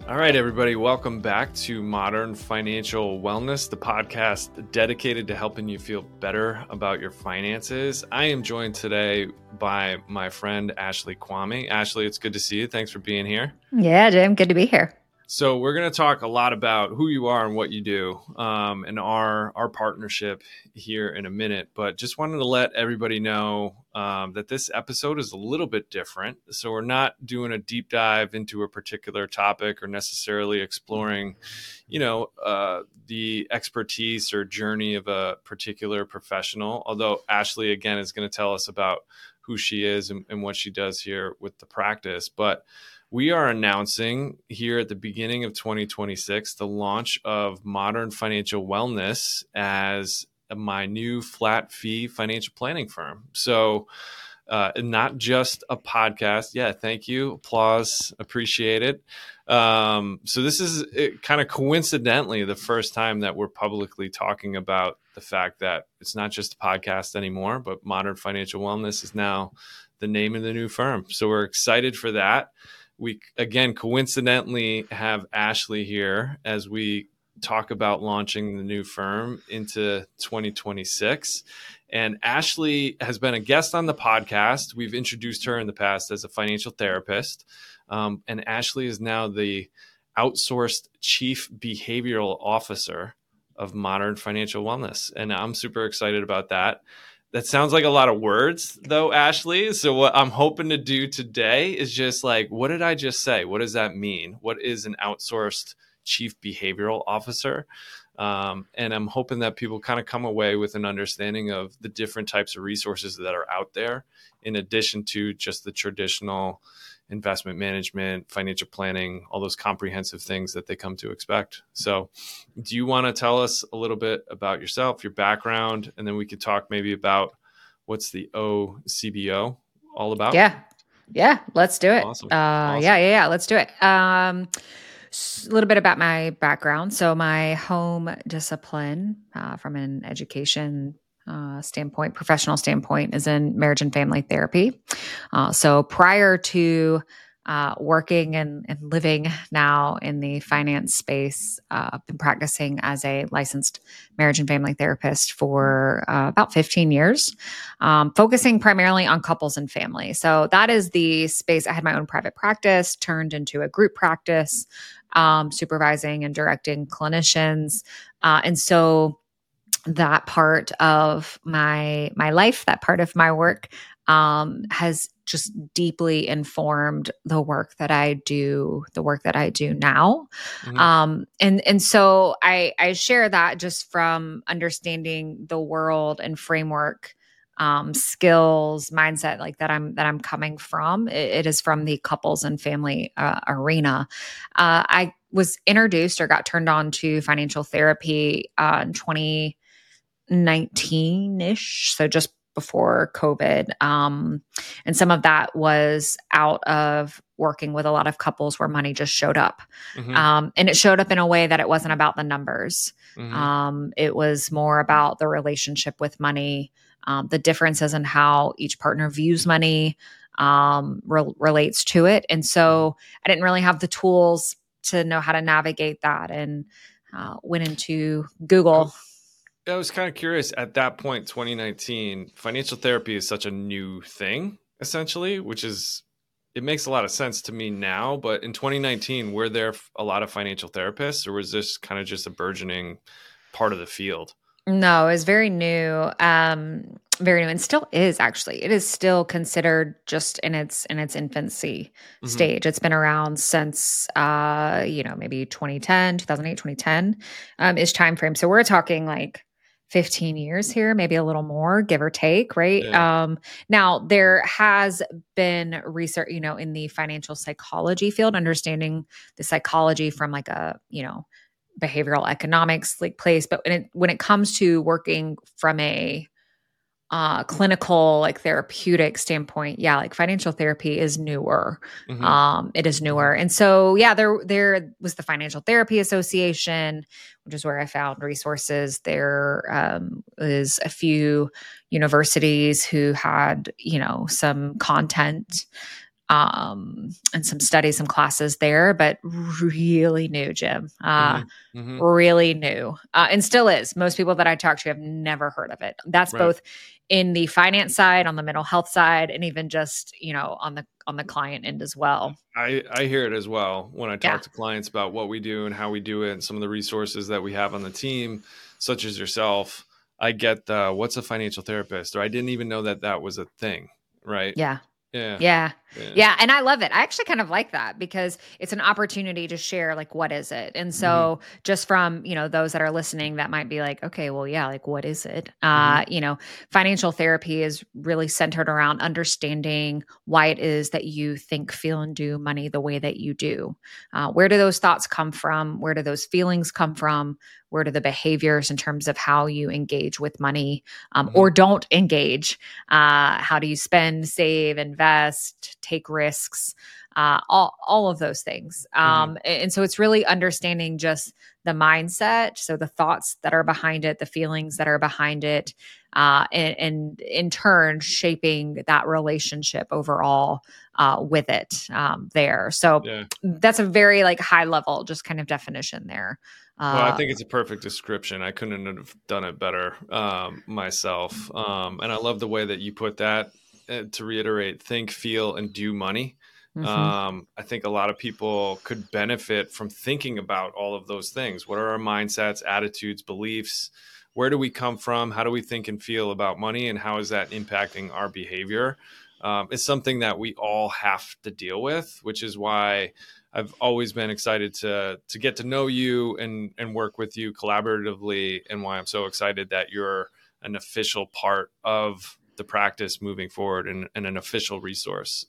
All right, everybody, welcome back to Modern Financial Wellness, the podcast dedicated to helping you feel better about your finances. I am joined today by my friend, Ashley Kwame. Ashley, it's good to see you. Thanks for being here. Yeah, Jim, good to be here. So we're going to talk a lot about who you are and what you do, and our partnership here in a minute. But just wanted to let everybody know that this episode is a little bit different. So we're not doing a deep dive into a particular topic or necessarily exploring, the expertise or journey of a particular professional. Although Ashley, again, is going to tell us about who she is and what she does here with the practice. But we are announcing here at the beginning of 2026 the launch of Modern Financial Wellness as my new flat fee financial planning firm. So not just a podcast. Yeah, thank you. Applause. Appreciate it. So this is kind of coincidentally the first time that we're publicly talking about the fact that it's not just a podcast anymore, but Modern Financial Wellness is now the name of the new firm. So we're excited for that. We, again, coincidentally have Ashley here as we talk about launching the new firm into 2026. And Ashley has been a guest on the podcast. We've introduced her in the past as a financial therapist. And Ashley is now the outsourced chief behavioral officer of Modern Financial Wellness. And I'm super excited about that. That sounds like a lot of words, though, Ashley. So what I'm hoping to do today is just like, what did I just say? What does that mean? What is an outsourced chief behavioral officer? And I'm hoping that people kind of come away with an understanding of the different types of resources that are out there, in addition to just the traditional investment management, financial planning, all those comprehensive things that they come to expect. So do you want to tell us a little bit about yourself, your background, and then we could talk maybe about what's the OCBO all about? Yeah, let's do it. Awesome. Yeah, let's do it. A little bit about my background. So my home discipline from an education standpoint, professional standpoint, is in marriage and family therapy. So prior to working and living now in the finance space, I've been practicing as a licensed marriage and family therapist for about 15 years, focusing primarily on couples and family. So that is the space. I had my own private practice, turned into a group practice, supervising and directing clinicians. And so that part of my life, that part of my work, has just deeply informed the work that I do now. Mm-hmm. And so I share that just from understanding the world and framework, skills, mindset like that I'm coming from. It is from the couples and family arena. I was introduced or got turned on to financial therapy in 2019-ish, so just before COVID. And some of that was out of working with a lot of couples where money just showed up. Mm-hmm. And it showed up in a way that it wasn't about the numbers. Mm-hmm. It was more about the relationship with money, the differences in how each partner views money, relates to it. And so I didn't really have the tools to know how to navigate that, and went into Google. I was kind of curious at that point, 2019, financial therapy is such a new thing, essentially, it makes a lot of sense to me now. But in 2019, were there a lot of financial therapists, or was this kind of just a burgeoning part of the field? No, it was very new. Very new, and still is actually. It is still considered just in its infancy stage. It's been around since maybe 2008, 2010 is time frame. So we're talking like 15 years here, maybe a little more, give or take, right? Yeah. Now there has been research, in the financial psychology field, understanding the psychology from like a, behavioral economics like place. But when it comes to working from a clinical, like therapeutic standpoint, yeah, like financial therapy is newer. Mm-hmm. It is newer. And so, yeah, there was the Financial Therapy Association, which is where I found resources. There is a few universities who had, some content and some studies, some classes there, but really new, Jim. Hmm. Really new, and still is. Most people that I talk to have never heard of it. That's Right. both in the finance side, on the mental health side, and even just on the client end as well. I hear it as well when I Yeah. talk to clients about what we do and how we do it and some of the resources that we have on the team, such as yourself. I get the what's a financial therapist, or I didn't even know that that was a thing. Right. Yeah. Yeah. Yeah. Yeah. Yeah. And I love it. I actually kind of like that because it's an opportunity to share, like, what is it? And Hmm. so just from, those that are listening that might be like, okay, well, yeah, like, what is it? Hmm. Financial therapy is really centered around understanding why it is that you think, feel, and do money the way that you do. Where do those thoughts come from? Where do those feelings come from? Where do the behaviors in terms of how you engage with money, Hmm. or don't engage? How do you spend, save, invest, take risks? All of those things. Hmm. And so it's really understanding just the mindset. So the thoughts that are behind it, the feelings that are behind it, and in turn shaping that relationship overall with it there. So Yeah. that's a very like high level, just kind of definition there. Well, I Uh, think it's a perfect description. I couldn't have done it better myself. And I love the way that you put that to reiterate think, feel, and do money. mhm. I think a lot of people could benefit from thinking about all of those things. What are our mindsets, attitudes, beliefs? Where do we come from? How do we think and feel about money? And how is that impacting our behavior? It's something that we all have to deal with, which is why I've always been excited to get to know you and work with you collaboratively, and why I'm so excited that you're an official part of the practice moving forward and an official resource.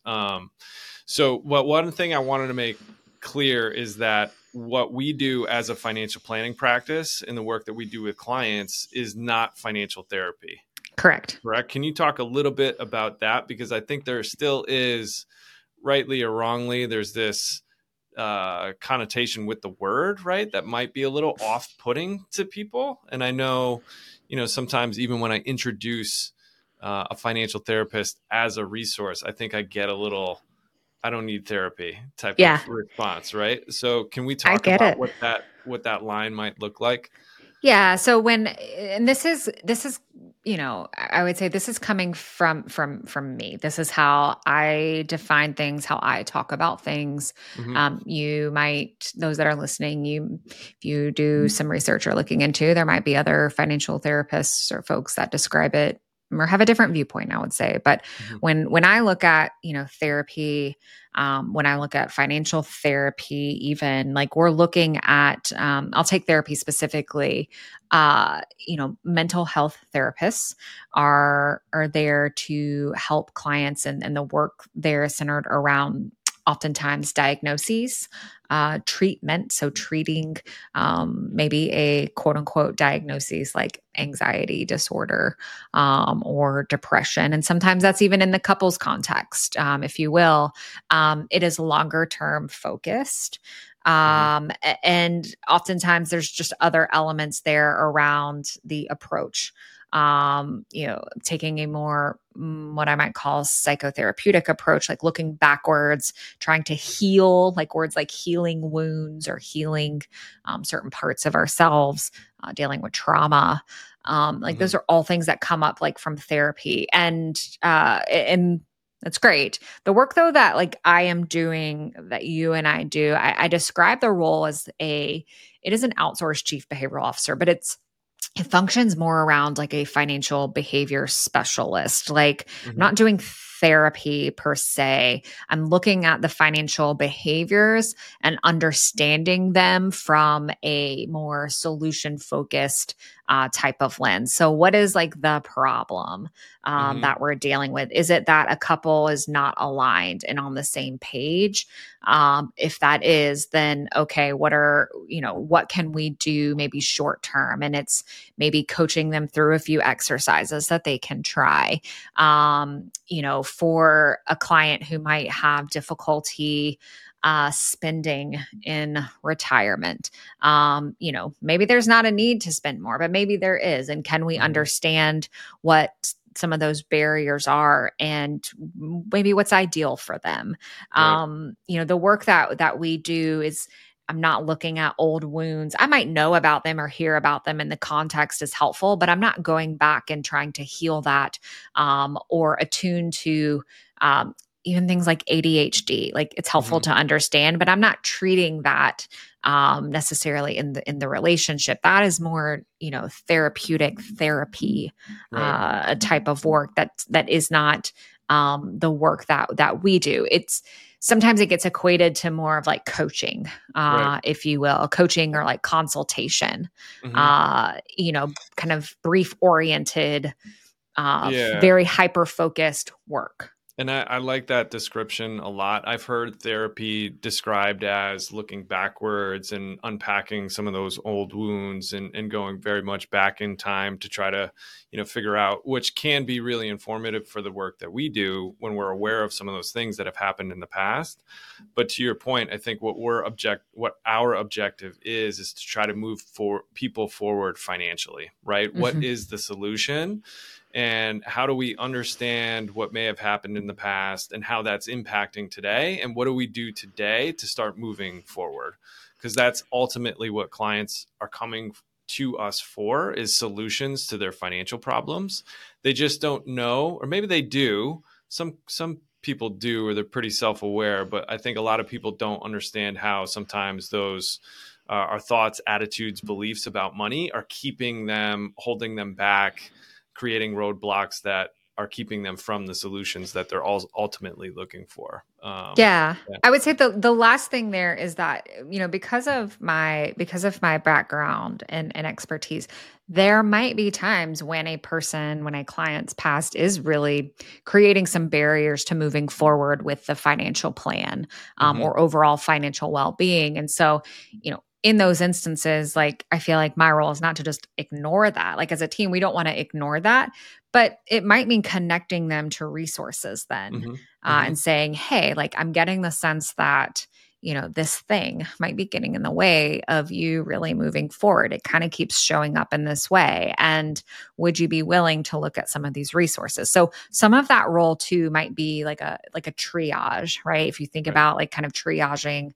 One thing I wanted to make clear is that what we do as a financial planning practice and the work that we do with clients is not financial therapy. Correct. Correct? Can you talk a little bit about that? Because I think there still is, rightly or wrongly, there's this connotation with the word, right? That might be a little off-putting to people. And I know, sometimes even when I introduce a financial therapist as a resource, I think I get a little, I don't need therapy type Yeah, of response, right? So can we I talk get about it. what that line might look like? Yeah. So and this is, I would say this is coming from me. This is how I define things, how I talk about things. Hmm. Those that are listening, if you do some research or looking into, there might be other financial therapists or folks that describe it or have a different viewpoint, I would say. But Hmm. when I look at, therapy, when I look at financial therapy, even like we're looking at, I'll take therapy specifically. Mental health therapists are there to help clients, and the work there is centered around oftentimes diagnoses, treatment. So treating maybe a quote unquote diagnosis like anxiety disorder, or depression. And sometimes that's even in the couples context, if you will. It is longer term focused. Hmm. And oftentimes there's just other elements there around the approach. Taking a more what I might call psychotherapeutic approach, like looking backwards, trying to heal, like words like healing wounds or healing certain parts of ourselves, dealing with trauma. Like Hmm. those are all things that come up like from therapy, and that's great. The work though that like I am doing, that you and I do, I describe the role as it is an outsourced chief behavioral officer, but it functions more around like a financial behavior specialist. Like I'm Hmm. not doing therapy per se. I'm looking at the financial behaviors and understanding them from a more solution focused type of lens. So, what is like the problem Hmm. that we're dealing with? Is it that a couple is not aligned and on the same page? If that is, then okay, what can we do maybe short term? And it's maybe coaching them through a few exercises that they can try. For a client who might have difficulty spending in retirement. Maybe there's not a need to spend more, but maybe there is. And can we Hmm. understand what some of those barriers are and maybe what's ideal for them. Right. The work that we do is, I'm not looking at old wounds. I might know about them or hear about them and the context is helpful, but I'm not going back and trying to heal that, or attune to, even things like ADHD. Like, it's helpful to understand, but I'm not treating that necessarily in the relationship. That is more, therapeutic therapy, Right. a type of work that is not the work that we do. It's sometimes it gets equated to more of like coaching, Right. if you will, coaching or like consultation, Hmm. kind of brief oriented, Yeah. very hyper focused work. And I like that description a lot. I've heard therapy described as looking backwards and unpacking some of those old wounds and going very much back in time to try to, figure out, which can be really informative for the work that we do when we're aware of some of those things that have happened in the past. But to your point, I think what our objective is to try to move people forward financially, right? What Mhm. is the solution? And how do we understand what may have happened in the past and how that's impacting today? And what do we do today to start moving forward? Because that's ultimately what clients are coming to us for, is solutions to their financial problems. They just don't know, or maybe they do. Some people do, or they're pretty self-aware, but I think a lot of people don't understand how sometimes those our thoughts, attitudes, beliefs about money are holding them back, creating roadblocks that are keeping them from the solutions that they're ultimately looking for. Yeah. Yeah. I would say the last thing there is that, because of my background and expertise, there might be times when a client's past is really creating some barriers to moving forward with the financial plan, Hmm. or overall financial well-being. And so, in those instances, like, I feel like my role is not to just ignore that. Like, as a team, we don't want to ignore that, but it might mean connecting them to resources then, Hmm. Hmm. and saying, hey, like, I'm getting the sense that, this thing might be getting in the way of you really moving forward. It kind of keeps showing up in this way. And would you be willing to look at some of these resources? So some of that role too might be like a triage, right? If you think Right. about like kind of triaging,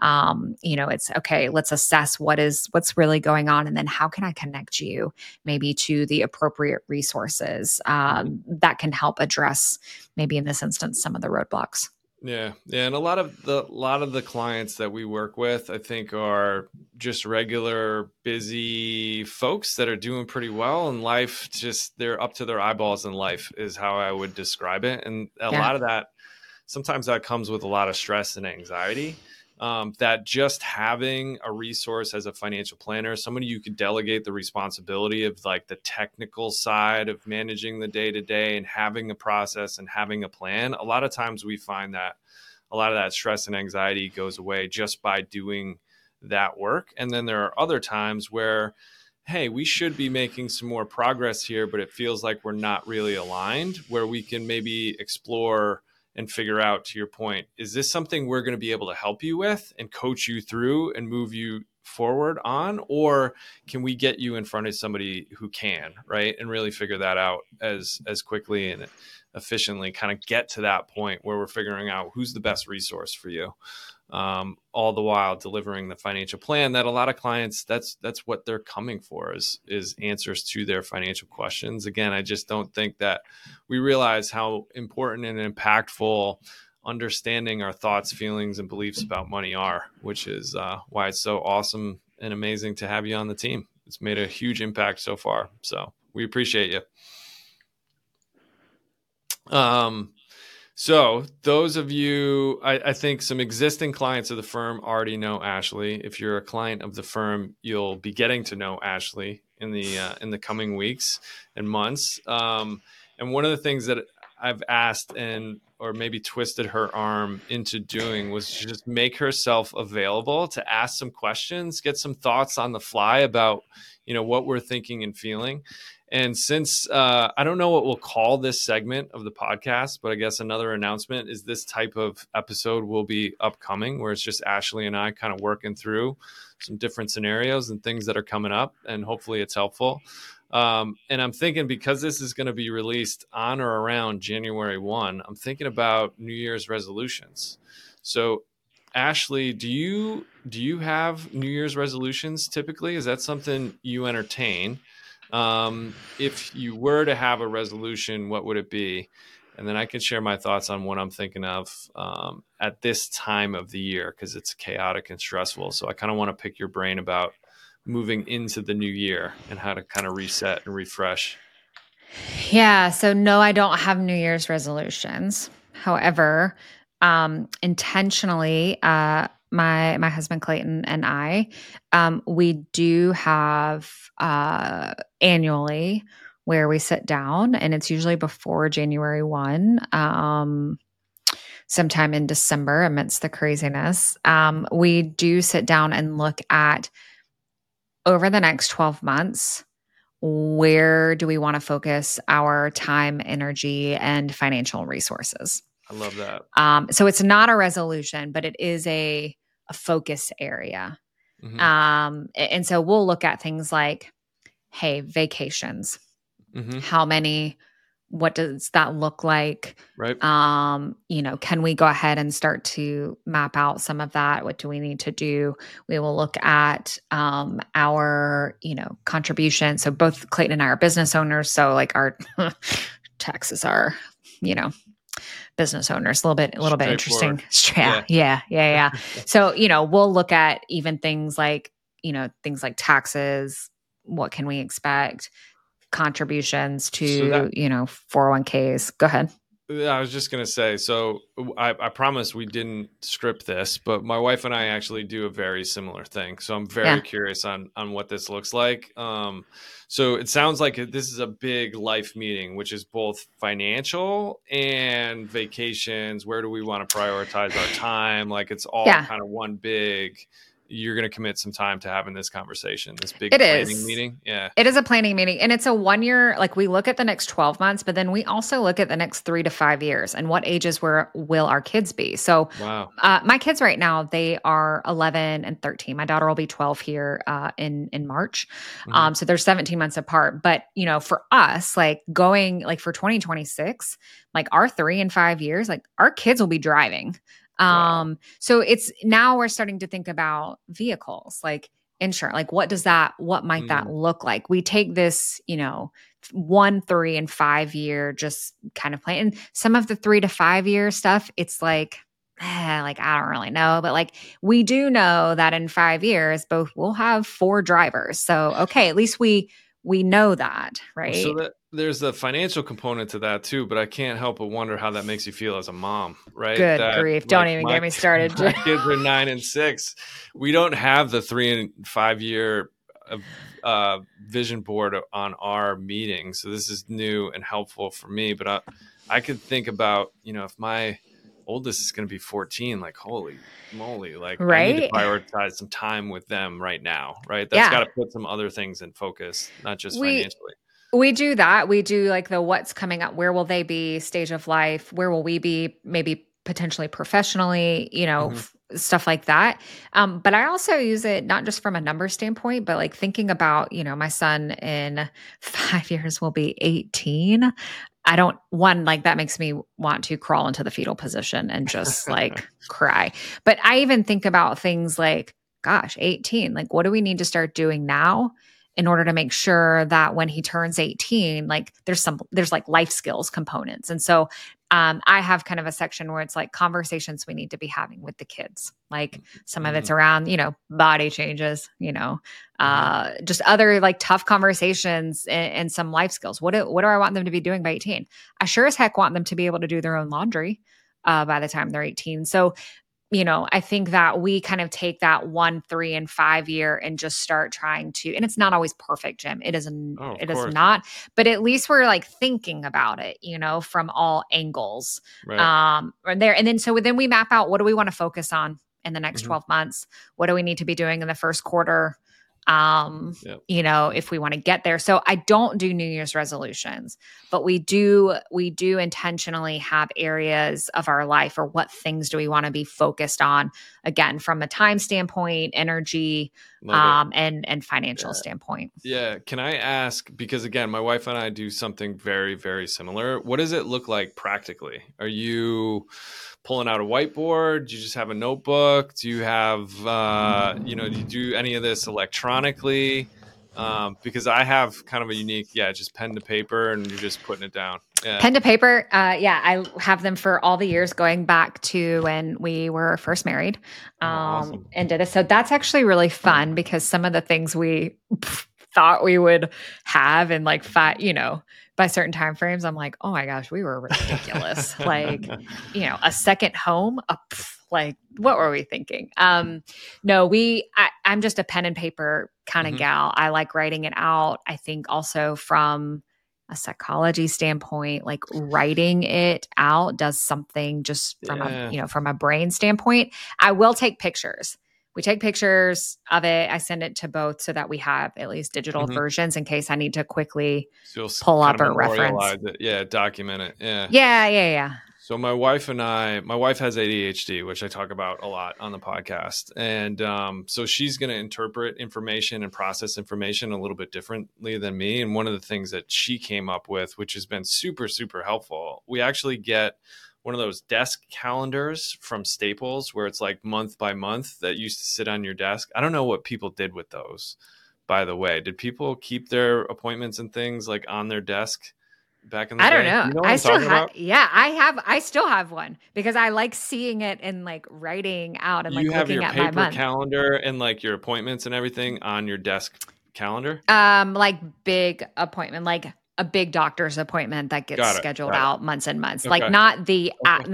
it's okay, let's assess what's really going on. And then how can I connect you maybe to the appropriate resources, Mhm. that can help address, maybe in this instance, some of the roadblocks. Yeah, yeah, and a lot of the clients that we work with, I think, are just regular busy folks that are doing pretty well in life. Just they're up to their eyeballs in life, is how I would describe it. And a Yeah. lot of that, sometimes that comes with a lot of stress and anxiety. That just having a resource as a financial planner, somebody you could delegate the responsibility of like the technical side of managing the day to day and having a process and having a plan. A lot of times we find that a lot of that stress and anxiety goes away just by doing that work. And then there are other times where, hey, we should be making some more progress here, but it feels like we're not really aligned, where we can maybe explore and figure out, to your point, is this something we're going to be able to help you with and coach you through and move you forward on, or can we get you in front of somebody who can, right, and really figure that out as quickly and efficiently, kind of get to that point where we're figuring out who's the best resource for you, all the while delivering the financial plan that a lot of clients, that's what they're coming for, is answers to their financial questions. Again, I just don't think that we realize how important and impactful understanding our thoughts, feelings, and beliefs about money are, which is why it's so awesome and amazing to have you on the team. It's made a huge impact so far, so we appreciate you. So those of you, I think some existing clients of the firm already know Ashley. If you're a client of the firm, you'll be getting to know Ashley in the coming weeks and months. And one of the things that I've asked or maybe twisted her arm into doing was just make herself available to ask some questions, get some thoughts on the fly about, what we're thinking and feeling. And since I don't know what we'll call this segment of the podcast, but I guess another announcement is this type of episode will be upcoming, where it's just Ashley and I kind of working through some different scenarios and things that are coming up, and hopefully it's helpful. And I'm thinking, because this is going to be released on or around January 1, I'm thinking about New Year's resolutions. So, Ashley, do you have New Year's resolutions typically? Is that something you entertain? If you were to have a resolution, what would it be? And then I can share my thoughts on what I'm thinking of at this time of the year, because it's chaotic and stressful. So I kind of want to pick your brain about moving into the new year and how to kind of reset and refresh. Yeah. So no, I don't have New Year's resolutions. However, intentionally, my husband Clayton and I, we do have annually where we sit down, and it's usually before January 1. Sometime in December, amidst the craziness, we do sit down and look at over the next 12 months, where do we want to focus our time, energy, and financial resources? I love that. So it's not a resolution, but it is a focus area. Mm-hmm. And so we'll look at things like, hey, vacations. Mm-hmm. How many? What does that look like? Right. Can we go ahead and start to map out some of that? What do we need to do? We will look at our, contribution. So both Clayton and I are business owners. So like our taxes are, business owners, a little bit interesting. Yeah. So, we'll look at even things like taxes. What can we expect? Contributions to, 401ks. Go ahead. I was just going to say, so I promise we didn't script this, but my wife and I actually do a very similar thing. So I'm very curious on what this looks like. So it sounds like this is a big life meeting, which is both financial and vacations. Where do we want to prioritize our time? Like, it's all kind of one big, you're going to commit some time to having this conversation, this big planning meeting. Yeah. It is a planning meeting, and it's a 1 year, like we look at the next 12 months, but then we also look at the next 3 to 5 years and what ages will our kids be. So my kids right now, they are 11 and 13. My daughter will be 12 here in March. Mm-hmm. So they're 17 months apart. But, for us, like going like for 2026, like our 3 and 5 years, like our kids will be driving. Wow. So it's now we're starting to think about vehicles, like insurance, like what might that look like? We take this, 1, 3, and 5 year just kind of plan. And some of the 3 to 5 year stuff, it's like I don't really know, but like we do know that in 5 years, both will have 4 drivers. So, okay, at least we know that, right? So there's the financial component to that too, but I can't help but wonder how that makes you feel as a mom, right? Good grief. Don't even get me started. My kids are 9 and 6. We don't have the 3 and 5 year vision board on our meetings. So this is new and helpful for me, but I could think about, if my oldest is going to be 14, like, holy moly, like I need to prioritize some time with them right now, right? That's got to put some other things in focus, not just financially. We do that. We do like the what's coming up. Where will they be? Stage of life. Where will we be? Maybe potentially professionally, stuff like that. But I also use it not just from a number standpoint, but like thinking about, my son in 5 years will be 18. That makes me want to crawl into the fetal position and just like cry. But I even think about things like, gosh, 18, like what do we need to start doing now in order to make sure that when he turns 18, like there's like life skills components. And so I have kind of a section where it's like conversations we need to be having with the kids. Like some of it's around, body changes, just other like tough conversations and some life skills. What do I want them to be doing by 18? I sure as heck want them to be able to do their own laundry by the time they're 18. So I think that we kind of take that 1, 3, and 5 year and just start trying to, and it's not always perfect, Jim. It isn't, it is not, but at least we're like thinking about it, from all angles. Right. There. And then we map out, what do we want to focus on in the next 12 months? What do we need to be doing in the first quarter? Yep. If we want to get there. So I don't do New Year's resolutions, but we do intentionally have areas of our life, or what things do we want to be focused on, again, from a time standpoint, energy, and financial standpoint. Yeah. Can I ask, because again, my wife and I do something very, very similar. What does it look like practically? Are you pulling out a whiteboard? Do you just have a notebook? Do you have, do you do any of this electronically? Because I have kind of a unique, just pen to paper, and you're just putting it down. Yeah. Pen to paper. I have them for all the years going back to when we were first married, Awesome. and did this. So that's actually really fun, because some of the things we thought we would have in like by certain time frames, I'm like, oh my gosh, we were ridiculous. Like, a second home, like, what were we thinking? No, I'm just a pen and paper kind of gal. I like writing it out. I think also from a psychology standpoint, like writing it out does something just from from a brain standpoint. I will take pictures. We take pictures of it. I send it to both so that we have at least digital versions in case I need to quickly pull up or reference. Document it. Yeah. Yeah. So my wife has ADHD, which I talk about a lot on the podcast. And so she's going to interpret information and process information a little bit differently than me. And one of the things that she came up with, which has been super, super helpful, we actually get one of those desk calendars from Staples where it's like month by month that used to sit on your desk. I don't know what people did with those, by the way. Did people keep their appointments and things like on their desk back in the day? I don't know. You know what I'm talking about? Yeah, I still have one because I like seeing it and like writing out and like looking at my month. You have your paper calendar and like your appointments and everything on your desk calendar? Like big appointment, like a big doctor's appointment that gets scheduled out months and months. Okay. Like not the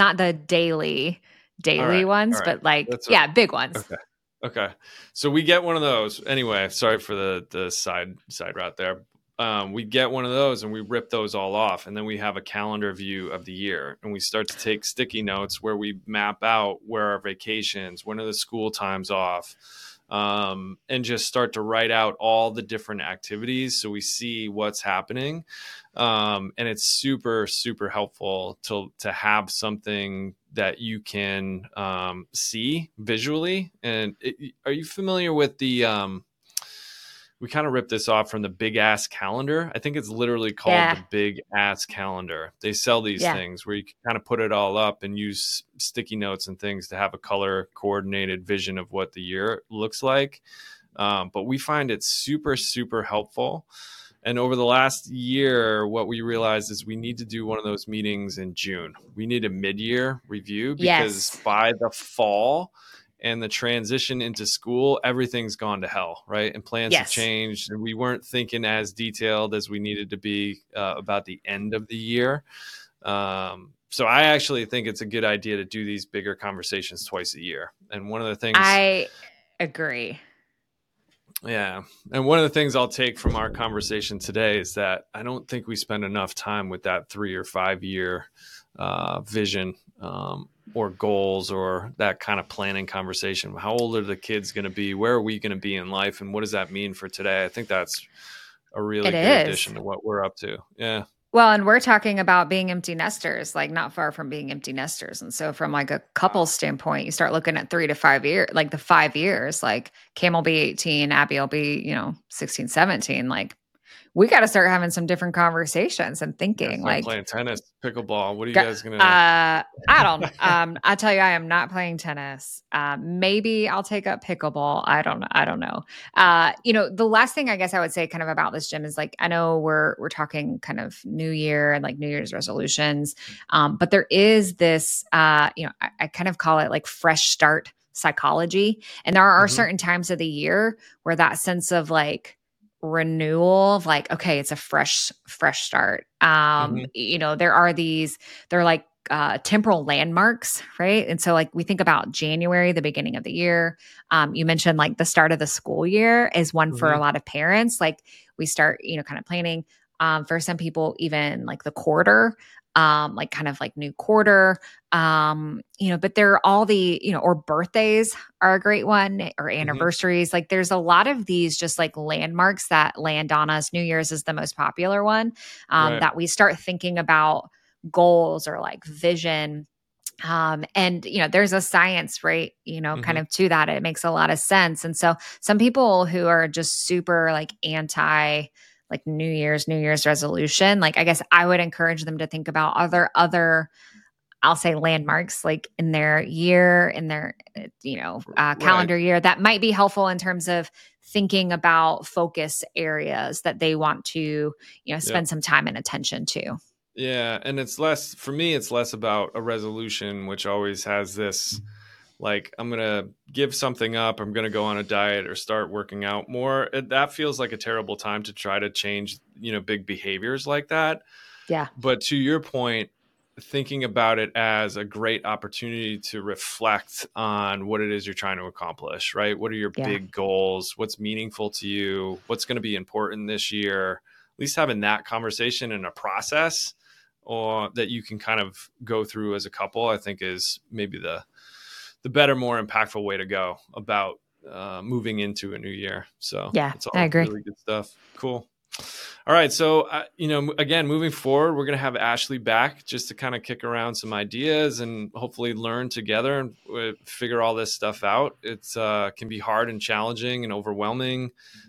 daily ones, but like big ones. Okay. So we get one of those. Anyway, sorry for the side route there. We get one of those and we rip those all off, and then we have a calendar view of the year, and we start to take sticky notes where we map out where our vacations, when are the school times off, and just start to write out all the different activities so we see what's happening. And it's super, super helpful to have something that you can see visually. And are you familiar with the we kind of ripped this off from the Big Ass Calendar. I think it's literally called the Big Ass Calendar. They sell these things where you can kind of put it all up and use sticky notes and things to have a color coordinated vision of what the year looks like. But we find it super, super helpful. And over the last year, what we realized is we need to do one of those meetings in June. We need a mid-year review because by the fall and the transition into school, everything's gone to hell, right? And plans have changed, and we weren't thinking as detailed as we needed to be about the end of the year. So I actually think it's a good idea to do these bigger conversations twice a year. And one of the things I agree. Yeah. And one of the things I'll take from our conversation today is that I don't think we spend enough time with that 3 or 5 year vision or goals or that kind of planning conversation. How old are the kids going to be? Where are we going to be in life? And what does that mean for today? I think that's a really good addition to what we're up to. Yeah. Well, and we're talking about being empty nesters, like not far from being empty nesters. And so from like a couple standpoint, you start looking at 3 to 5 years, like the 5 years, like Cam will be 18, Abby will be, 16, 17. Like we got to start having some different conversations and thinking like playing tennis, pickleball. What are you guys going to I don't, I tell you, I am not playing tennis. Maybe I'll take up pickleball. I don't know. The last thing I guess I would say kind of about this, Jim, is like, I know we're talking kind of New Year and like New Year's resolutions. But there is this, I kind of call it like fresh start psychology. And there are certain times of the year where that sense of like, renewal of like, okay, it's a fresh start. There are they're like temporal landmarks, right? And so like we think about January, the beginning of the year. You mentioned like the start of the school year is one for a lot of parents. Like we start, kind of planning. For some people, even like the quarter. like kind of like new quarter. But there are all the, or birthdays are a great one, or Hmm. anniversaries. Like there's a lot of these just like landmarks that land on us. New Year's is the most popular one, Right. that we start thinking about goals or like vision. And there's a science, right? Kind Hmm. of to that. It makes a lot of sense. And so some people who are just super like anti like New Year's resolution, like I guess I would encourage them to think about other I'll say landmarks like in their year, in their Right. calendar year, that might be helpful in terms of thinking about focus areas that they want to Yep. spend some time and attention to. Yeah, and it's less for me. It's less about a resolution, which always has this like I'm gonna give something up. I'm gonna go on a diet or start working out more. That feels like a terrible time to try to change, big behaviors like that. Yeah. But to your point, thinking about it as a great opportunity to reflect on what it is you're trying to accomplish, right? What are your Yeah. big goals? What's meaningful to you? What's going to be important this year? At least having that conversation and a process or that you can kind of go through as a couple, I think is maybe the better, more impactful way to go about moving into a new year. So Yeah, it's I all agree. really good stuff. Cool. All right. So, again, moving forward, we're going to have Ashley back just to kind of kick around some ideas and hopefully learn together and figure all this stuff out. It's can be hard and challenging and overwhelming,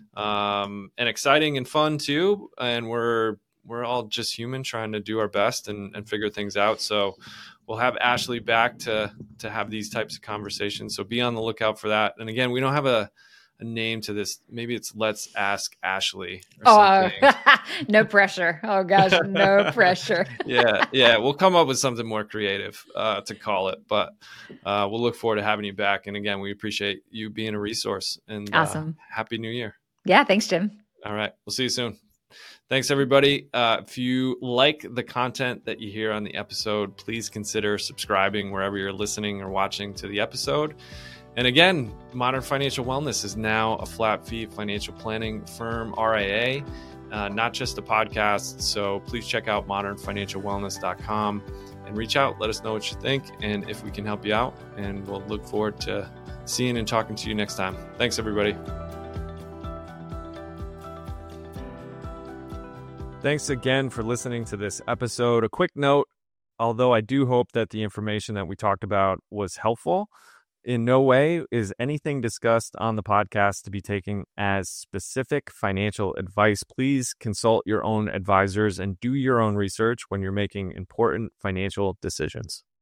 and exciting and fun too. And we're all just human trying to do our best and figure things out. So we'll have Ashley back to have these types of conversations. So be on the lookout for that. And again, we don't have a name to this. Maybe it's Let's Ask Ashley or Oh, something. no pressure. Oh gosh, no pressure. Yeah. We'll come up with something more creative to call it, but we'll look forward to having you back. And again, we appreciate you being a resource. And Awesome. Happy New Year. Yeah, thanks, Jim. All right, we'll see you soon. Thanks, everybody. If you like the content that you hear on the episode, please consider subscribing wherever you're listening or watching to the episode. And again, Modern Financial Wellness is now a flat fee financial planning firm, RIA, not just a podcast. So please check out modernfinancialwellness.com and reach out. Let us know what you think and if we can help you out. And we'll look forward to seeing and talking to you next time. Thanks, everybody. Thanks again for listening to this episode. A quick note, although I do hope that the information that we talked about was helpful, in no way is anything discussed on the podcast to be taken as specific financial advice. Please consult your own advisors and do your own research when you're making important financial decisions.